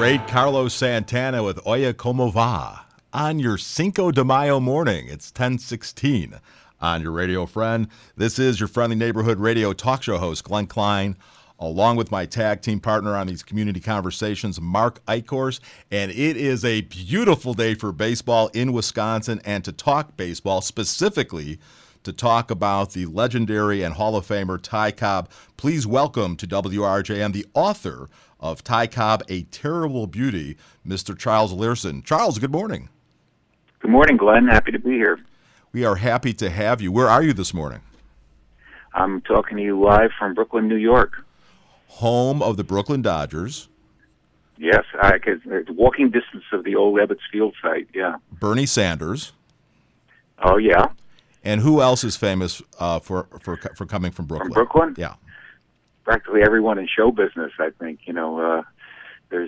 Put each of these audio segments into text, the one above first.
great Carlos Santana with Oye Como Va on your Cinco de Mayo morning. It's 10:16 on your radio friend. This is your friendly neighborhood radio talk show host, Glenn Klein, along with my tag team partner on these community conversations, Mark Eichhorst. And it is a beautiful day for baseball in Wisconsin, and to talk baseball, specifically to talk about the legendary and Hall of Famer Ty Cobb. Please welcome to WRJM the author of Ty Cobb, A Terrible Beauty, Mr. Charles Learson. Charles, good morning. Good morning, Glenn. Happy to be here. We are happy to have you. Where are you this morning? I'm talking to you live from Brooklyn, New York. Home of the Brooklyn Dodgers. Yes, it's walking distance of the old Ebbets Field site, yeah. Bernie Sanders. Oh, yeah. And who else is famous for coming from Brooklyn? From Brooklyn? Yeah. Practically everyone in show business, I think. There's,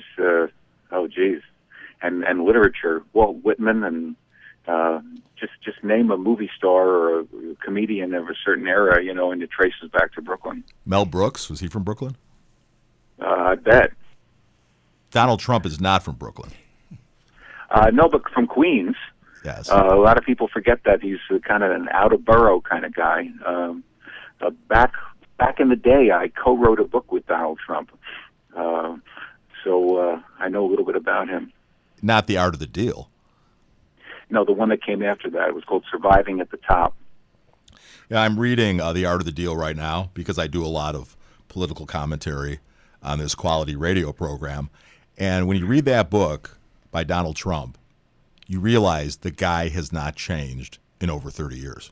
and literature. Walt Whitman, and just name a movie star or a comedian of a certain era, and it traces back to Brooklyn. Mel Brooks, was he from Brooklyn? I bet. Donald Trump is not from Brooklyn. No, but from Queens. Yes. A lot of people forget that he's kind of an out-of-borough kind of guy. Back in the day, I co-wrote a book with Donald Trump, so I know a little bit about him. Not The Art of the Deal. No, the one that came after that. It was called Surviving at the Top. Yeah, I'm reading The Art of the Deal right now because I do a lot of political commentary on this quality radio program. And when you read that book by Donald Trump, you realize the guy has not changed in over 30 years.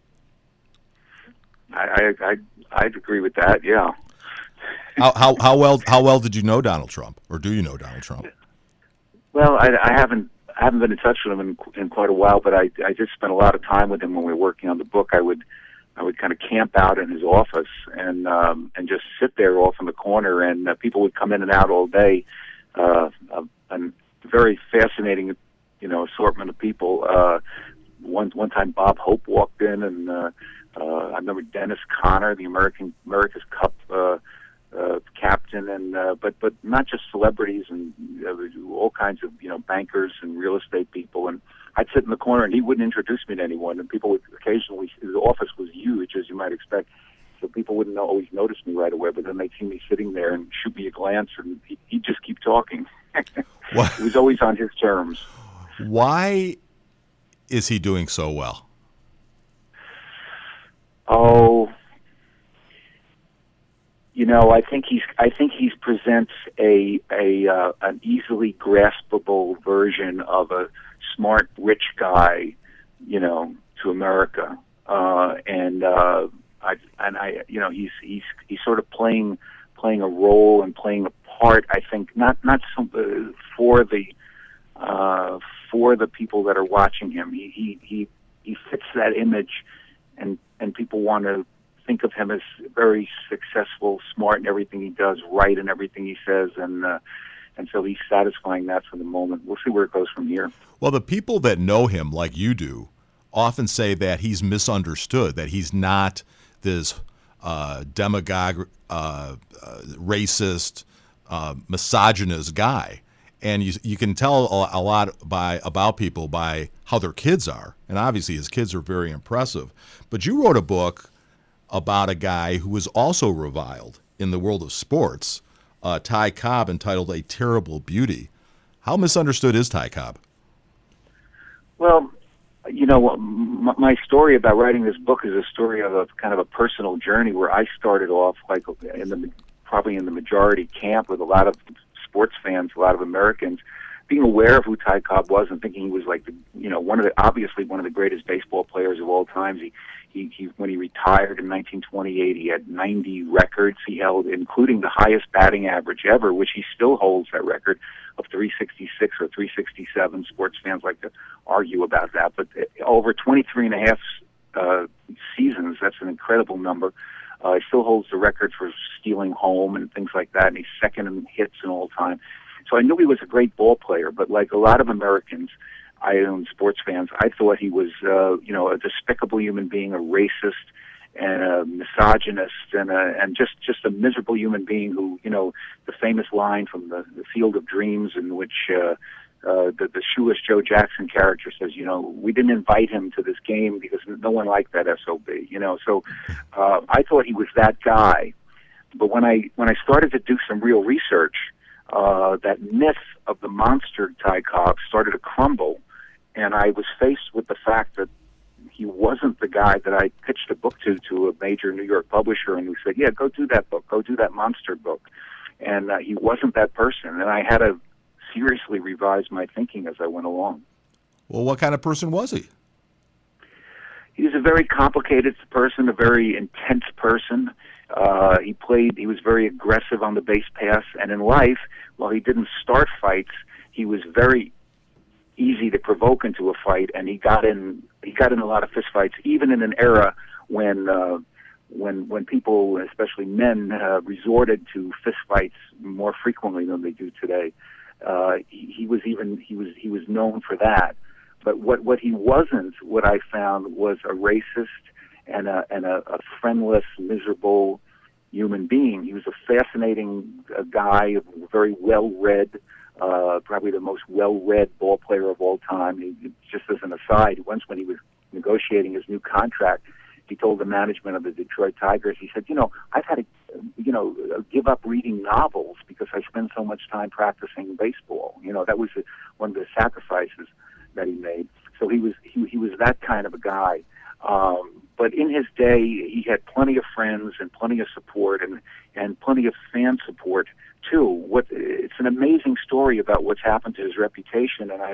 I'd agree with that. Yeah. How well did you know Donald Trump, or do you know Donald Trump? Well, I haven't been in touch with him in quite a while, but I just spent a lot of time with him when we were working on the book. I would kind of camp out in his office and just sit there off in the corner, and people would come in and out all day. A very fascinating, assortment of people. One time, Bob Hope walked in, and I remember Dennis Conner, the America's Cup captain, and but not just celebrities, and all kinds of bankers and real estate people. And I'd sit in the corner, and he wouldn't introduce me to anyone. And people would occasionally, his office was huge, as you might expect, so people wouldn't always notice me right away. But then they'd see me sitting there and shoot me a glance, and he'd just keep talking. It was always on his terms. Why is he doing so well? Oh, I think he presents an easily graspable version of a smart rich guy, to America, he's sort of playing a role and playing a part. I think not for the people that are watching him. He fits that image, and people want to think of him as very successful, smart in everything he does, right in everything he says, and so he's satisfying that for the moment. We'll see where it goes from here. Well, the people that know him like you do often say that he's misunderstood, that he's not this demagogue, racist, misogynist guy. And you can tell a lot about people by how their kids are. And obviously his kids are very impressive. But you wrote a book about a guy who was also reviled in the world of sports, Ty Cobb, entitled A Terrible Beauty. How misunderstood is Ty Cobb? Well, my story about writing this book is a story of a kind of a personal journey where I started off probably in the majority camp with a lot of sports fans, a lot of Americans, being aware of who Ty Cobb was and thinking he was like obviously one of the greatest baseball players of all time. He when he retired in 1928, he had 90 records he held, including the highest batting average ever, which he still holds that record of 366 or 367. Sports fans like to argue about that, but over 23 and a half seasons, that's an incredible number. He still holds the record for stealing home and things like that, and he's second in hits in all time. So I knew he was a great ball player, but like a lot of Americans, sports fans, I thought he was, a despicable human being, a racist, and a misogynist and just a miserable human being who, the famous line from the Field of Dreams in which the shoeless Joe Jackson character says, we didn't invite him to this game because no one liked that SOB, So I thought he was that guy. But when I started to do some real research, that myth of the monster Ty Cobb started to crumble, and I was faced with the fact that he wasn't the guy that I pitched a book to a major New York publisher, and who said, yeah, go do that book, go do that monster book. And he wasn't that person, and I had to seriously revise my thinking as I went along. Well, what kind of person was he? He was a very complicated person, a very intense person. He was very aggressive on the base pass, and in life, while he didn't start fights, he was very easy to provoke into a fight, and he got in a lot of fist fights, even in an era when people, especially men, resorted to fist fights more frequently than they do today. He was known for that. But what he wasn't, what I found, was a racist and a friendless, miserable human being. He was a fascinating guy, very well-read, probably the most well-read ball player of all time. Just as an aside, once when he was negotiating his new contract, he told the management of the Detroit Tigers, he said, I've had to, give up reading novels because I spend so much time practicing baseball. That was one of the sacrifices that he made. So he was that kind of a guy. But in his day, he had plenty of friends and plenty of support and plenty of fan support too. It's an amazing story about what's happened to his reputation, and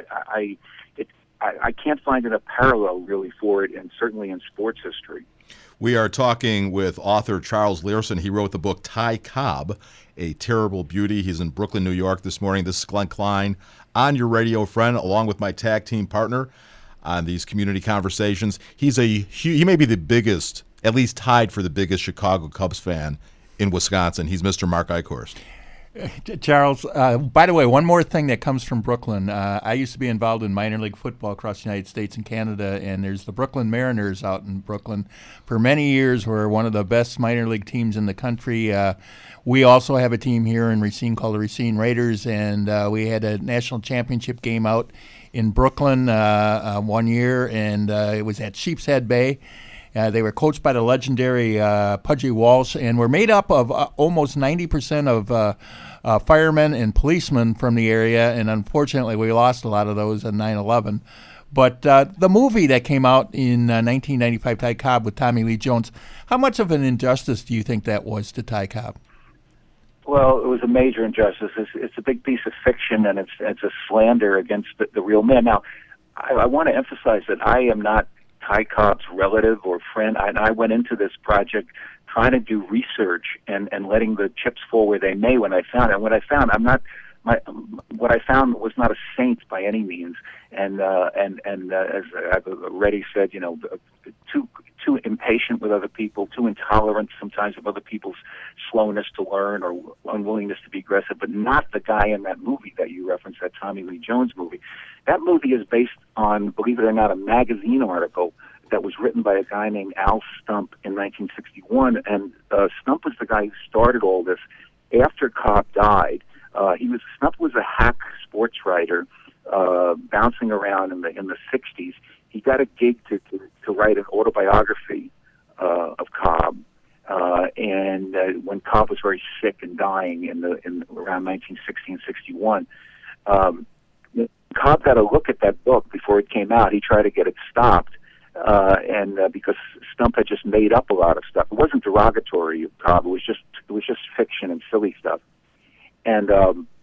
I can't find a parallel really for it, and certainly in sports history. We are talking with author Charles Leerhsen. He wrote the book Ty Cobb, A Terrible Beauty. He's in Brooklyn, New York this morning. This is Glenn Klein on your radio friend, along with my tag team partner on these community conversations. He may be the biggest, at least tied for the biggest Chicago Cubs fan in Wisconsin. He's Mr. Mark Eichhorst. Charles, by the way, one more thing that comes from Brooklyn. I used to be involved in minor league football across the United States and Canada, and there's the Brooklyn Mariners out in Brooklyn. For many years, we're one of the best minor league teams in the country. We also have a team here in Racine called the Racine Raiders, and we had a national championship game out in Brooklyn 1 year, and it was at Sheep's Head Bay. They were coached by the legendary Pudgy Walsh, and were made up of almost 90% of firemen and policemen from the area, and unfortunately we lost a lot of those in 9/11. But the movie that came out in 1995, Ty Cobb, with Tommy Lee Jones, how much of an injustice do you think that was to Ty Cobb? Well, it was a major injustice. It's a big piece of fiction, and it's a slander against the real man. Now, I want to emphasize that I am not Ty Cobb's relative or friend. I went into this project trying to do research and letting the chips fall where they may when I found it. And what I found, what I found was not a saint by any means. And as I've already said, too impatient with other people, too intolerant sometimes of other people's slowness to learn or unwillingness to be aggressive, but not the guy in that movie that you referenced, that Tommy Lee Jones movie. That movie is based on, believe it or not, a magazine article that was written by a guy named Al Stump in 1961. And Stump was the guy who started all this after Cobb died. Stump was a hack sports writer bouncing around in the 60s. He got a gig to write an autobiography of Cobb, and when Cobb was very sick and dying in around 1960 and 61, Cobb got a look at that book before it came out. He tried to get it stopped, and because Stump had just made up a lot of stuff. It wasn't derogatory of Cobb. It was just fiction and silly stuff, and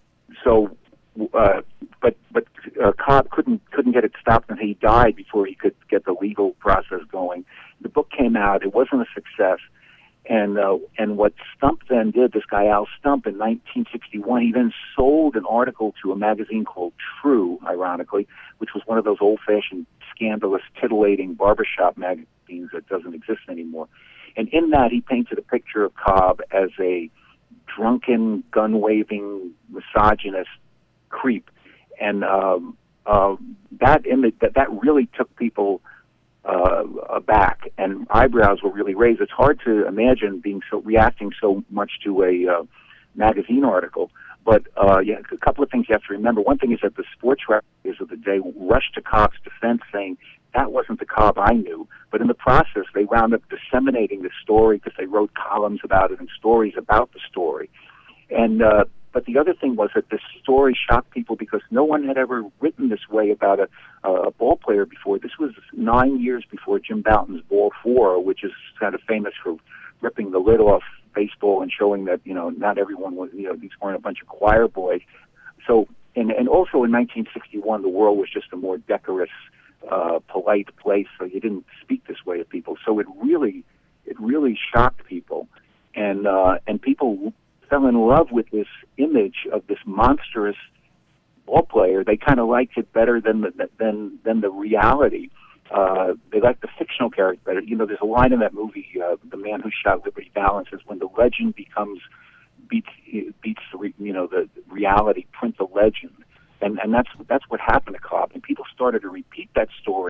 but Cobb couldn't get it stopped, and he died before he could get the legal process going. The book came out; it wasn't a success, and what Stump then did, this guy Al Stump, in 1961, he then sold an article to a magazine called True, ironically, which was one of those old-fashioned, scandalous, titillating barbershop magazines that doesn't exist anymore. And in that, he painted a picture of Cobb as a drunken, gun-waving, misogynist creep, and that image that really took people aback, and eyebrows were really raised. It's hard to imagine reacting so much to a magazine article. But yeah, a couple of things you have to remember. One thing is that the sports writers of the day rushed to Cobb's defense, saying that wasn't the Cobb I knew. But in the process, they wound up disseminating the story because they wrote columns about it and stories about the story. And but the other thing was that this story shocked people because no one had ever written this way about a ball player before. This was 9 years before Jim Bouton's Ball 4, which is kind of famous for ripping the lid off baseball and showing that, not everyone was, these weren't a bunch of choir boys. So, and also in 1961, the world was just a more decorous, polite place, so you didn't speak this way to people. So it really shocked people, and people fell in love with this image of this monstrous ball player. They kind of liked it better than the reality. They liked the fictional character better. There's a line in that movie, The Man Who Shot Liberty Valance, is when the legend beats the reality, print the legend. And that's what happened to Cobb. And people started to repeat that story